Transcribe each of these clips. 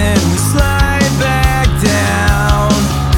then we slide back down.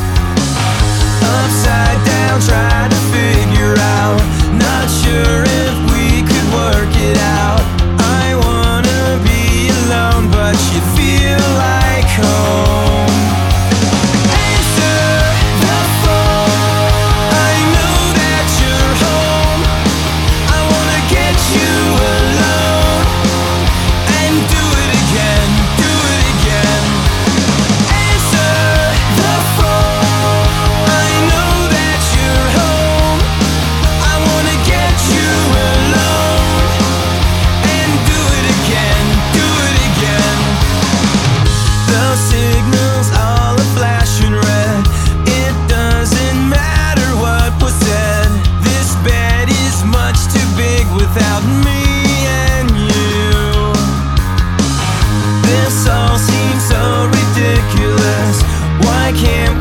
Upside down, trying to figure out. Not sure if we could work it out. I wanna be alone, but you feel like home. Answer the phone. I know that you're home. I wanna get you alone and do it again, do it again. Answer the phone. I know that you're home. I wanna get you alone and do it again, do it again. The signals all are flashing red. It doesn't matter what was said. This bed is much too big without me and you. This all seems so ridiculous. Why can't